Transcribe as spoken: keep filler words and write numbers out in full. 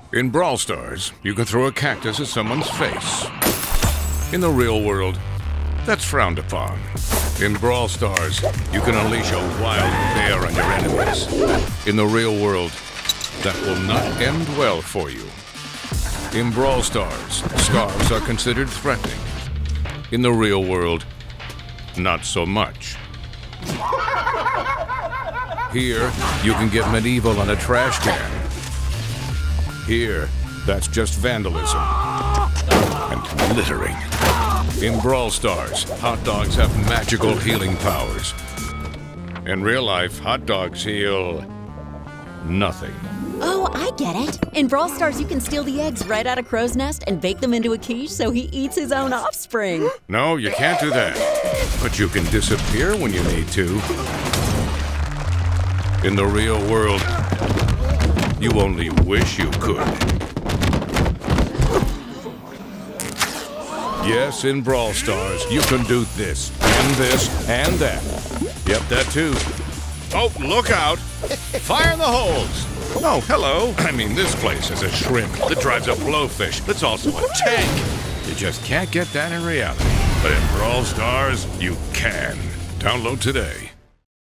In Brawl Stars, you can throw a cactus at someone's face. In the real world, that's frowned upon. In Brawl Stars, you can unleash a wild bear on your enemies. In the real world, that will not end well for you. In Brawl Stars, scarves are considered threatening. In the real world, not so much. Here, you can get medieval on a trash can. Here, that's just vandalism and littering. In Brawl Stars, hot dogs have magical healing powers. In real life, hot dogs heal nothing. Oh, I get it. In Brawl Stars, you can steal the eggs right out of Crow's nest and bake them into a quiche so he eats his own offspring. No, you can't do that. But you can disappear when you need to. In the real world, you only wish you could. Yes, in Brawl Stars, you can do this, and this, and that. Yep, that too. Oh, look out! Fire in the holes! Oh, hello. I mean, this place is a shrimp that drives a blowfish that's also a tank. You just can't get that in reality. But in Brawl Stars, you can. Download today.